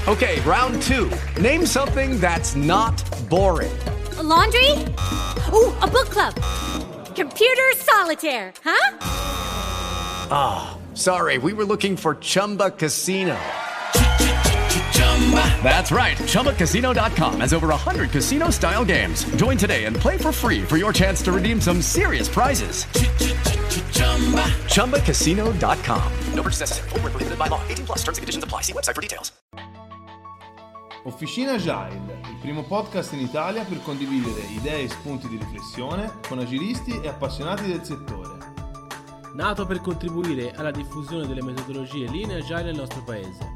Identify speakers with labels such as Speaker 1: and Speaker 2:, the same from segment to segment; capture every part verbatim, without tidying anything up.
Speaker 1: Okay, round two. Name something that's not boring.
Speaker 2: A laundry? Ooh, a book club. Computer solitaire, huh?
Speaker 1: Ah, oh, sorry, we were looking for Chumba Casino. That's right, Chumba Casino dot com has over one hundred casino-style games. Join today and play for free for your chance to redeem some serious prizes. Chumba Casino dot com. No purchase necessary. Void where prohibited by law. eighteen plus terms and conditions apply. See website for details.
Speaker 3: Officina Agile, il primo podcast in Italia per condividere idee e spunti di riflessione con agilisti e appassionati del settore.
Speaker 4: Nato per contribuire alla diffusione delle metodologie Lean e Agile nel nostro paese.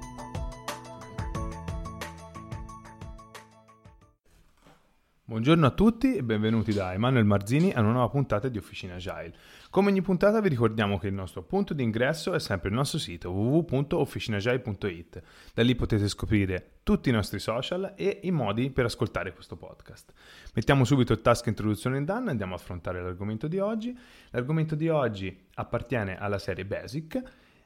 Speaker 3: Buongiorno a tutti e benvenuti da Emanuele Marzini a una nuova puntata di Officina Agile. Come ogni puntata vi ricordiamo che il nostro punto di ingresso è sempre il nostro sito w w w punto officinagile punto i t. Da lì potete scoprire tutti i nostri social e i modi per ascoltare questo podcast. Mettiamo subito il task introduzione in done e andiamo a affrontare l'argomento di oggi. L'argomento di oggi appartiene alla serie Basic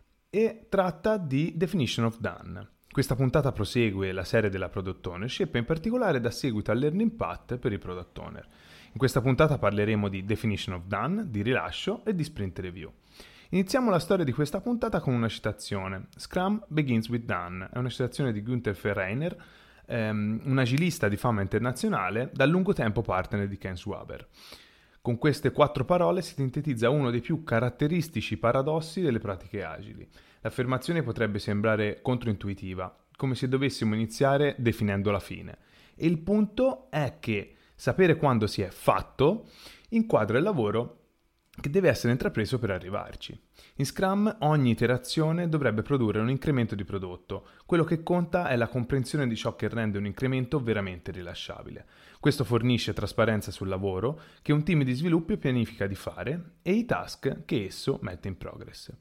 Speaker 3: e tratta di Definition of Done. Questa puntata prosegue la serie della Product Ownership e in particolare dà seguito al Learning Path per i Product Owner. In questa puntata parleremo di Definition of Done, di rilascio e di Sprint Review. Iniziamo la storia di questa puntata con una citazione. Scrum begins with done. È una citazione di Günther Verreiner, ehm, un agilista di fama internazionale, da lungo tempo partner di Ken Swaber. Con queste quattro parole si sintetizza uno dei più caratteristici paradossi delle pratiche agili. L'affermazione potrebbe sembrare controintuitiva, come se dovessimo iniziare definendo la fine. E il punto è che sapere quando si è fatto inquadra il lavoro che deve essere intrapreso per arrivarci. In Scrum ogni iterazione dovrebbe produrre un incremento di prodotto. Quello che conta è la comprensione di ciò che rende un incremento veramente rilasciabile. Questo fornisce trasparenza sul lavoro che un team di sviluppo pianifica di fare e i task che esso mette in progress.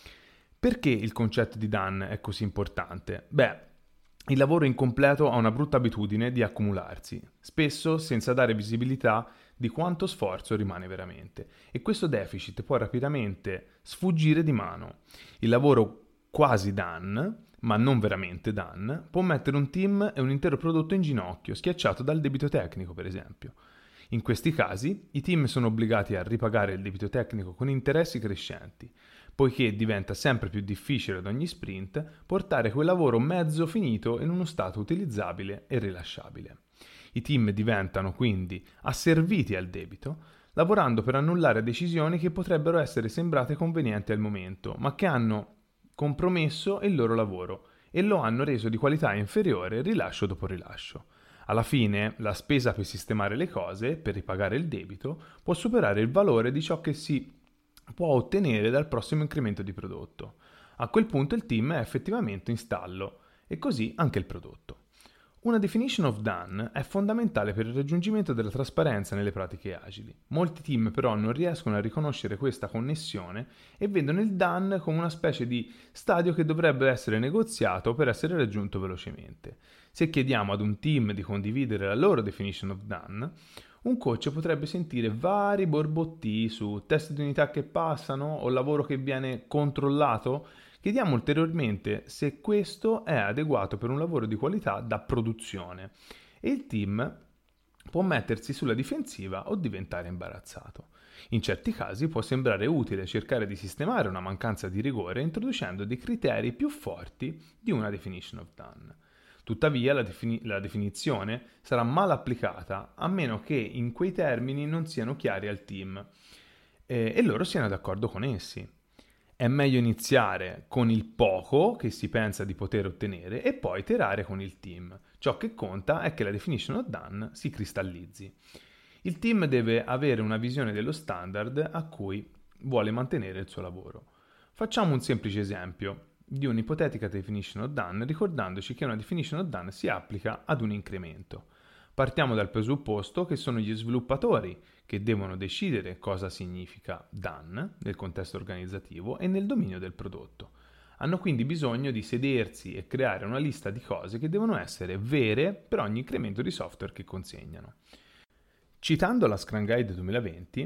Speaker 3: Perché il concetto di done è così importante? Beh, il lavoro incompleto ha una brutta abitudine di accumularsi, spesso senza dare visibilità di quanto sforzo rimane veramente, e questo deficit può rapidamente sfuggire di mano. Il lavoro quasi done, ma non veramente done, può mettere un team e un intero prodotto in ginocchio, schiacciato dal debito tecnico, per esempio. In questi casi, i team sono obbligati a ripagare il debito tecnico con interessi crescenti, poiché diventa sempre più difficile ad ogni sprint portare quel lavoro mezzo finito in uno stato utilizzabile e rilasciabile. I team diventano quindi asserviti al debito, lavorando per annullare decisioni che potrebbero essere sembrate convenienti al momento, ma che hanno compromesso il loro lavoro e lo hanno reso di qualità inferiore rilascio dopo rilascio. Alla fine, la spesa per sistemare le cose, per ripagare il debito, può superare il valore di ciò che si può ottenere dal prossimo incremento di prodotto. A quel punto il team è effettivamente in stallo e così anche il prodotto. Una definition of done è fondamentale per il raggiungimento della trasparenza nelle pratiche agili. Molti team però non riescono a riconoscere questa connessione e vedono il done come una specie di stadio che dovrebbe essere negoziato per essere raggiunto velocemente. Se chiediamo ad un team di condividere la loro definition of done, un coach potrebbe sentire vari borbottii su test di unità che passano o lavoro che viene controllato. Chiediamo ulteriormente se questo è adeguato per un lavoro di qualità da produzione e il team può mettersi sulla difensiva o diventare imbarazzato. In certi casi può sembrare utile cercare di sistemare una mancanza di rigore introducendo dei criteri più forti di una definition of done. Tuttavia la, defini- la definizione sarà mal applicata a meno che in quei termini non siano chiari al team eh, e loro siano d'accordo con essi. È meglio iniziare con il poco che si pensa di poter ottenere e poi iterare con il team. Ciò che conta è che la definition of done si cristallizzi. Il team deve avere una visione dello standard a cui vuole mantenere il suo lavoro. Facciamo un semplice esempio di un'ipotetica definition of done, ricordandoci che una definition of done si applica ad un incremento. Partiamo dal presupposto che sono gli sviluppatori che devono decidere cosa significa done nel contesto organizzativo e nel dominio del prodotto. Hanno quindi bisogno di sedersi e creare una lista di cose che devono essere vere per ogni incremento di software che consegnano. Citando la Scrum Guide duemilaventi,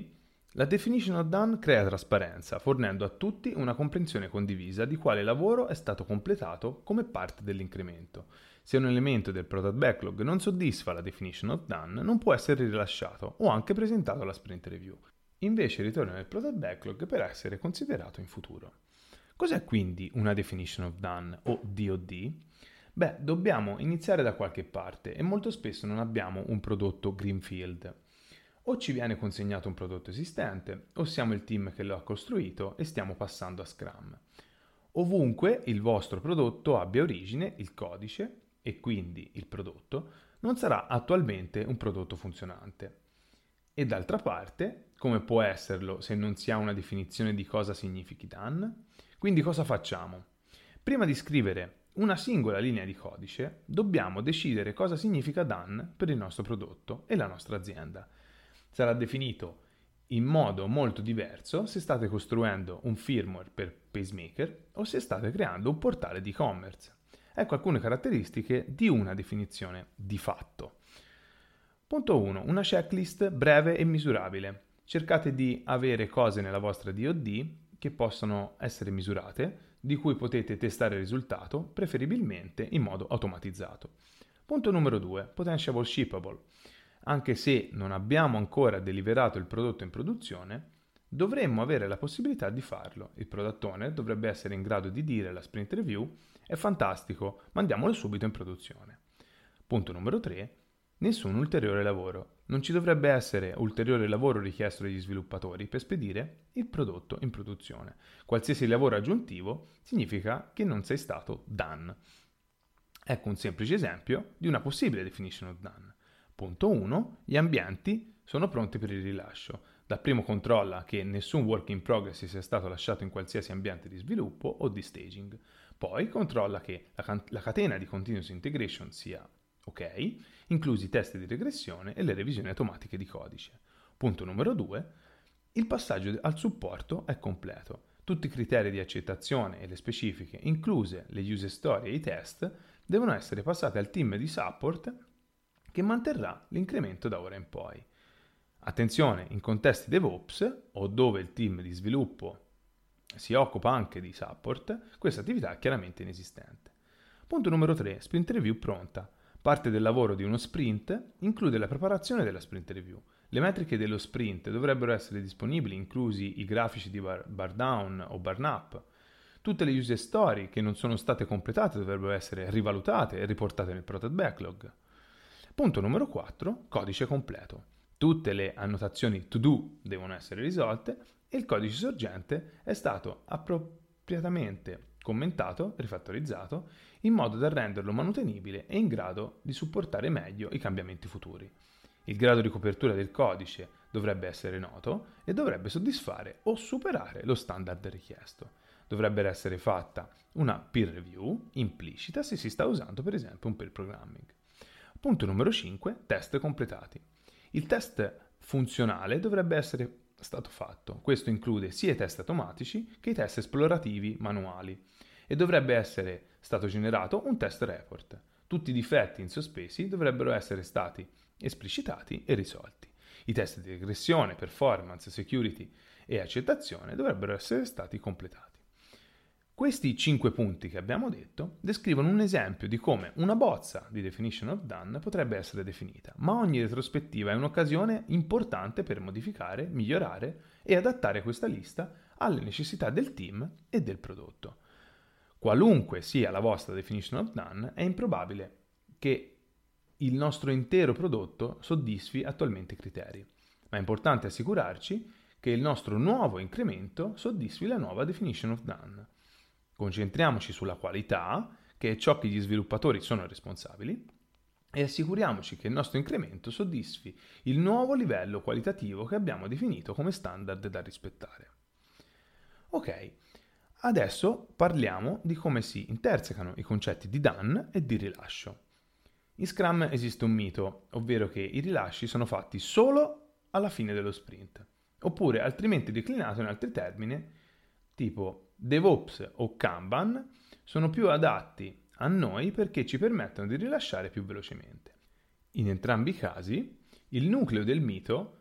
Speaker 3: La definition of done crea trasparenza, fornendo a tutti una comprensione condivisa di quale lavoro è stato completato come parte dell'incremento. Se un elemento del product backlog non soddisfa la definition of done, non può essere rilasciato o anche presentato alla sprint review. Invece ritorna nel product backlog per essere considerato in futuro. Cos'è quindi una definition of done o D O D? Beh, dobbiamo iniziare da qualche parte e molto spesso non abbiamo un prodotto greenfield. O ci viene consegnato un prodotto esistente, o siamo il team che lo ha costruito e stiamo passando a Scrum. Ovunque il vostro prodotto abbia origine, il codice, e quindi il prodotto, non sarà attualmente un prodotto funzionante. E d'altra parte, come può esserlo se non si ha una definizione di cosa significhi done? Quindi cosa facciamo? Prima di scrivere una singola linea di codice, dobbiamo decidere cosa significa done per il nostro prodotto e la nostra azienda. Sarà definito in modo molto diverso se state costruendo un firmware per pacemaker o se state creando un portale di e-commerce. Ecco alcune caratteristiche di una definizione di fatto. Punto uno. Una checklist breve e misurabile. Cercate di avere cose nella vostra D O D che possono essere misurate, di cui potete testare il risultato, preferibilmente in modo automatizzato. Punto numero due. Potential shippable. Anche se non abbiamo ancora deliverato il prodotto in produzione, dovremmo avere la possibilità di farlo. Il product owner dovrebbe essere in grado di dire alla sprint review: è fantastico, mandiamolo subito in produzione. Punto numero tre. Nessun ulteriore lavoro. Non ci dovrebbe essere ulteriore lavoro richiesto dagli sviluppatori per spedire il prodotto in produzione. Qualsiasi lavoro aggiuntivo significa che non sei stato done. Ecco un semplice esempio di una possibile definition of done. Punto uno. Gli ambienti sono pronti per il rilascio. Dapprima controlla che nessun work in progress sia stato lasciato in qualsiasi ambiente di sviluppo o di staging. Poi controlla che la, can- la catena di continuous integration sia ok, inclusi i test di regressione e le revisioni automatiche di codice. Punto numero due. Il passaggio al supporto è completo. Tutti i criteri di accettazione e le specifiche, incluse le user story e i test, devono essere passati al team di support che manterrà l'incremento da ora in poi. Attenzione, in contesti DevOps o dove il team di sviluppo si occupa anche di support, questa attività è chiaramente inesistente. Punto numero tre. Sprint review pronta. Parte del lavoro di uno sprint include la preparazione della sprint review. Le metriche dello sprint dovrebbero essere disponibili, inclusi i grafici di bar, bar down o burn up. Tutte le user story che non sono state completate dovrebbero essere rivalutate e riportate nel product backlog. Punto numero quattro. Codice completo. Tutte le annotazioni to do devono essere risolte e il codice sorgente è stato appropriatamente commentato, rifattorizzato, in modo da renderlo manutenibile e in grado di supportare meglio i cambiamenti futuri. Il grado di copertura del codice dovrebbe essere noto e dovrebbe soddisfare o superare lo standard richiesto. Dovrebbe essere fatta una peer review implicita se si sta usando per esempio un pair programming. Punto numero cinque. Test completati. Il test funzionale dovrebbe essere stato fatto. Questo include sia i test automatici che i test esplorativi manuali e dovrebbe essere stato generato un test report. Tutti i difetti in sospesi dovrebbero essere stati esplicitati e risolti. I test di regressione, performance, security e accettazione dovrebbero essere stati completati. Questi cinque punti che abbiamo detto descrivono un esempio di come una bozza di definition of done potrebbe essere definita, ma ogni retrospettiva è un'occasione importante per modificare, migliorare e adattare questa lista alle necessità del team e del prodotto. Qualunque sia la vostra definition of done, è improbabile che il nostro intero prodotto soddisfi attualmente i criteri, ma è importante assicurarci che il nostro nuovo incremento soddisfi la nuova definition of done. Concentriamoci sulla qualità, che è ciò che gli sviluppatori sono responsabili, e assicuriamoci che il nostro incremento soddisfi il nuovo livello qualitativo che abbiamo definito come standard da rispettare. Ok, adesso parliamo di come si intersecano i concetti di done e di rilascio. In Scrum esiste un mito, ovvero che i rilasci sono fatti solo alla fine dello sprint, oppure altrimenti declinato in altri termini, tipo DevOps o Kanban, sono più adatti a noi perché ci permettono di rilasciare più velocemente. In entrambi i casi, il nucleo del mito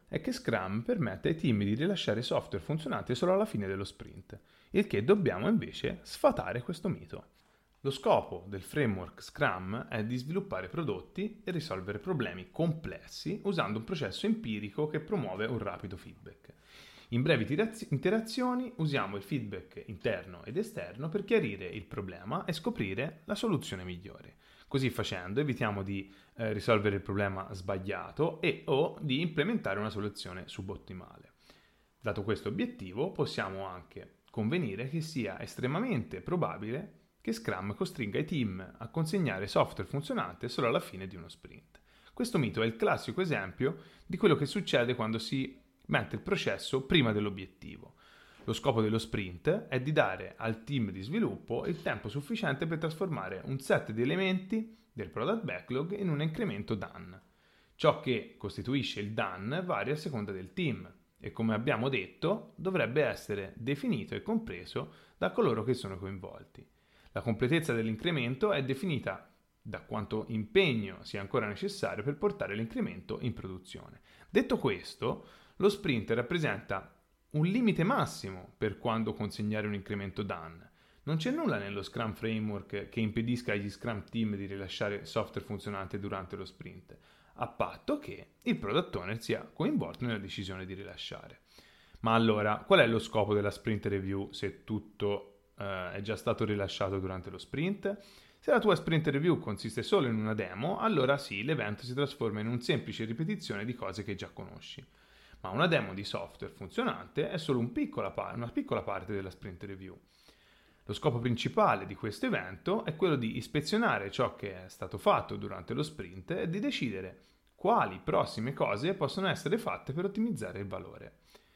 Speaker 3: è che Scrum permette ai team di rilasciare software funzionante solo alla fine dello sprint, il che dobbiamo invece sfatare questo mito. Lo scopo del framework Scrum è di sviluppare prodotti e risolvere problemi complessi usando un processo empirico che promuove un rapido feedback. In brevi tiraz- interazioni usiamo il feedback interno ed esterno per chiarire il problema e scoprire la soluzione migliore. Così facendo evitiamo di eh, risolvere il problema sbagliato e o di implementare una soluzione subottimale. Dato questo obiettivo, possiamo anche convenire che sia estremamente probabile che Scrum costringa i team a consegnare software funzionante solo alla fine di uno sprint. Questo mito è il classico esempio di quello che succede quando si mette il processo prima dell'obiettivo. Lo scopo dello sprint è di dare al team di sviluppo il tempo sufficiente per trasformare un set di elementi del product backlog in un incremento done. Ciò che costituisce il done varia a seconda del team e, come abbiamo detto, dovrebbe essere definito e compreso da coloro che sono coinvolti. La completezza dell'incremento è definita da quanto impegno sia ancora necessario per portare l'incremento in produzione. Detto questo, lo sprint rappresenta un limite massimo per quando consegnare un incremento done. Non c'è nulla nello Scrum Framework che impedisca agli Scrum Team di rilasciare software funzionante durante lo sprint, a patto che il Product Owner sia coinvolto nella decisione di rilasciare. Ma allora, qual è lo scopo della Sprint Review se tutto Uh, è già stato rilasciato durante lo sprint? Se la tua sprint review consiste solo in una demo, allora sì, l'evento si trasforma in un semplice ripetizione di cose che già conosci. Ma una demo di software funzionante è solo un piccola pa- una piccola parte della sprint review. Lo scopo principale di questo evento è quello di ispezionare ciò che è stato fatto durante lo sprint e di decidere quali prossime cose possono essere fatte per ottimizzare il valore.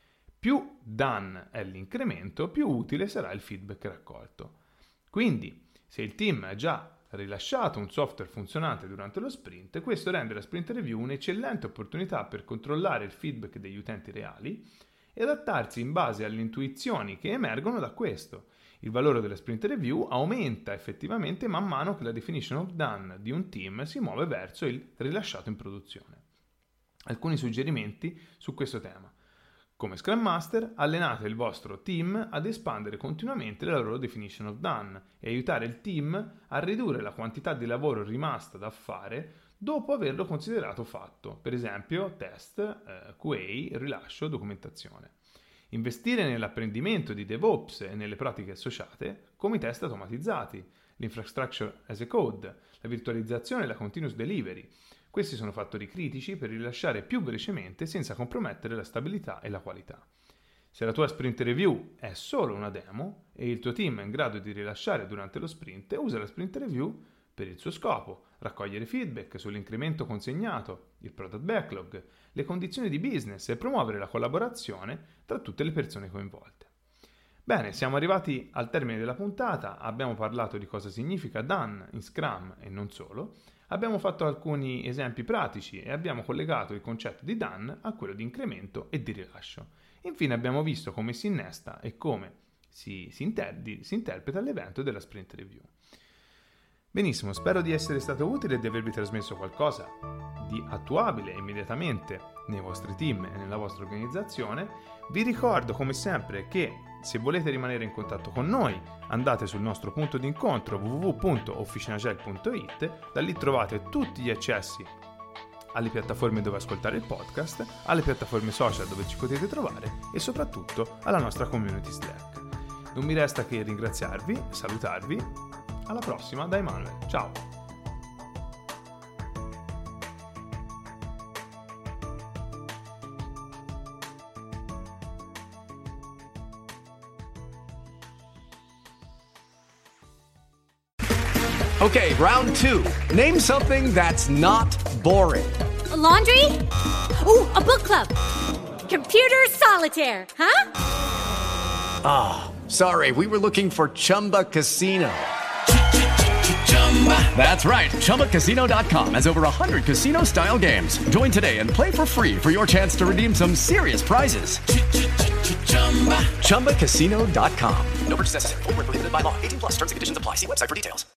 Speaker 3: Più done è l'incremento, più utile sarà il feedback raccolto. Quindi, se il team ha già rilasciato un software funzionante durante lo sprint, questo rende la sprint review un'eccellente opportunità per controllare il feedback degli utenti reali e adattarsi in base alle intuizioni che emergono da questo. Il valore della sprint review aumenta effettivamente man mano che la definition of done di un team si muove verso il rilasciato in produzione. Alcuni suggerimenti su questo tema. Come Scrum Master, allenate il vostro team ad espandere continuamente la loro definition of done e aiutare il team a ridurre la quantità di lavoro rimasta da fare dopo averlo considerato fatto, per esempio test, eh, Q A, rilascio, documentazione. Investire nell'apprendimento di DevOps e nelle pratiche associate, come i test automatizzati, l'infrastructure as a code, la virtualizzazione e la continuous delivery. Questi sono fattori critici per rilasciare più velocemente senza compromettere la stabilità e la qualità. Se la tua sprint review è solo una demo e il tuo team è in grado di rilasciare durante lo sprint, usa la sprint review per il suo scopo, raccogliere feedback sull'incremento consegnato, il product backlog, le condizioni di business e promuovere la collaborazione tra tutte le persone coinvolte. Bene, siamo arrivati al termine della puntata, abbiamo parlato di cosa significa done in Scrum e non solo. Abbiamo fatto alcuni esempi pratici e abbiamo collegato il concetto di done a quello di incremento e di rilascio. Infine abbiamo visto come si innesta e come si, si, inter- di, si interpreta l'evento della sprint review. Benissimo, spero di essere stato utile e di avervi trasmesso qualcosa di attuabile immediatamente nei vostri team e nella vostra organizzazione. Vi ricordo come sempre che se volete rimanere in contatto con noi andate sul nostro punto di incontro w w w punto officinagile punto i t, da lì trovate tutti gli accessi alle piattaforme dove ascoltare il podcast, alle piattaforme social dove ci potete trovare e soprattutto alla nostra community Slack. Non mi resta che ringraziarvi, salutarvi, alla prossima da Emanuele, ciao!
Speaker 1: Okay, round two. Name something that's not boring.
Speaker 2: A laundry? Ooh, a book club. Computer solitaire, huh?
Speaker 1: Ah, oh, sorry, we were looking for Chumba Casino. That's right, Chumba Casino dot com has over one hundred casino-style games. Join today and play for free for your chance to redeem some serious prizes. Chumba Casino dot com. No purchase necessary. Void where prohibited by law. eighteen plus terms and conditions apply. See website for details.